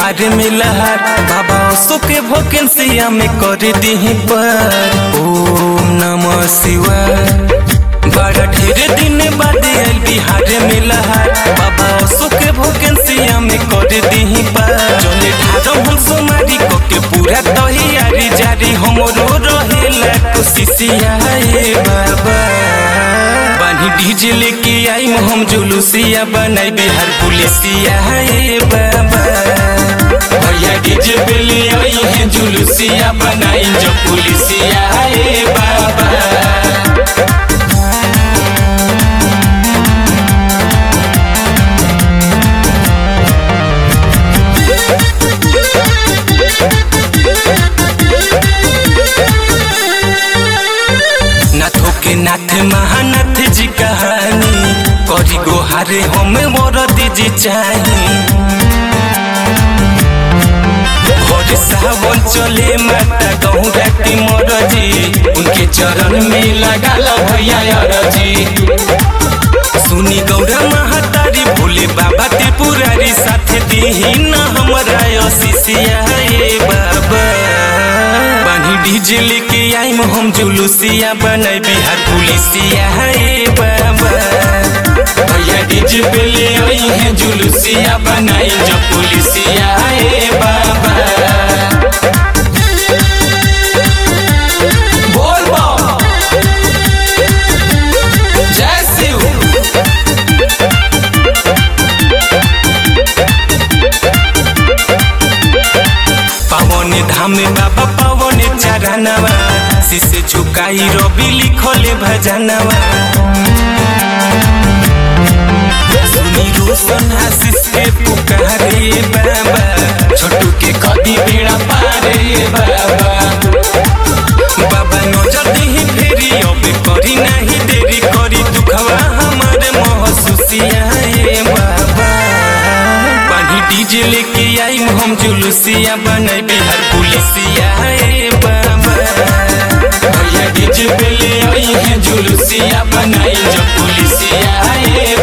बिहार में लहर बाबा असो के वैकेंसिया में कर दी पर। ओम नमः शिवाय। बड़ा ढेर दिन बाद आयल बिहार में लहर बाबा असो के वैकेंसिया में कर दी पर। चले ठाड़म हम सोमारी को के पूरा तैयारी जारी हमरो रहेला कोशिशिया हे बाबा। बानी डीजे लेके आई हम जुलूसिया बनाई बिहार पुलिसिया हे बाबा। भैया डीजे पे ले आई है जुलूसिया बनाई जो पुलिसिया हे बाबा। नाथों के नाथ महानाथ जी कहानी करी गोहारे हम मरद जी चाही। हर सावन चले माता गौरा की मरजी उनके चरण में लगा लो भैया अरजी। सुनी गौरा महातारी भोले बाबा त्रिपुरारी साथ दी न हमरा आशीषिया हे बाबा। बानी डीजे लेके आई हम जुलूसिया बनाई बिहार पुलिसिया हे बाबा। भैया डीजे पे ले आई है जुलूसिया बनाई जो पुलिसिया हे बाबा। बोल बम जय शिव। पावन धाम बाबा पावन चरणवा शीशे झुकाई रवि लिखले भजनवा। सुनी रोशन आशीष के पुकारे बाबा छोटू के कदी बेड़ा पारे बाबा। बाबा नजर दी फेरी अब करी नहीं देरी करी दुखवा हमारे महसूसिया हे बाबा। बानी डीजे लेके आई हम जुलूसिया बनाई बिहार पुलिसिया हे बाबा। भैया डीजे पे ले आई है जुलूसिया बनाई जो पुलिसिया हे